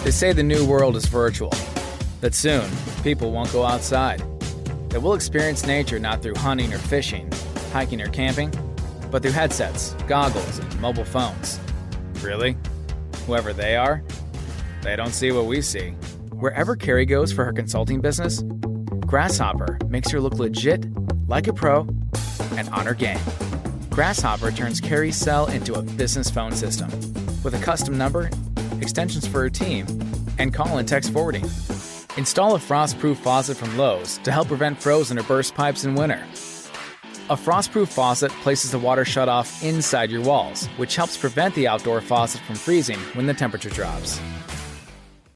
They say the new world is virtual, that soon people won't go outside, that we'll experience nature not through hunting or fishing, hiking or camping, but through headsets, goggles, and mobile phones. Really? Whoever they are, they don't see what we see. Wherever Carrie goes for her consulting business, Grasshopper makes her look legit, like a pro, and on her game. Grasshopper turns Carrie's cell into a business phone system with a custom number, extensions for her team, and call and text forwarding. Install a frost-proof faucet from Lowe's to help prevent frozen or burst pipes in winter. A frost-proof faucet places the water shutoff inside your walls, which helps prevent the outdoor faucet from freezing when the temperature drops.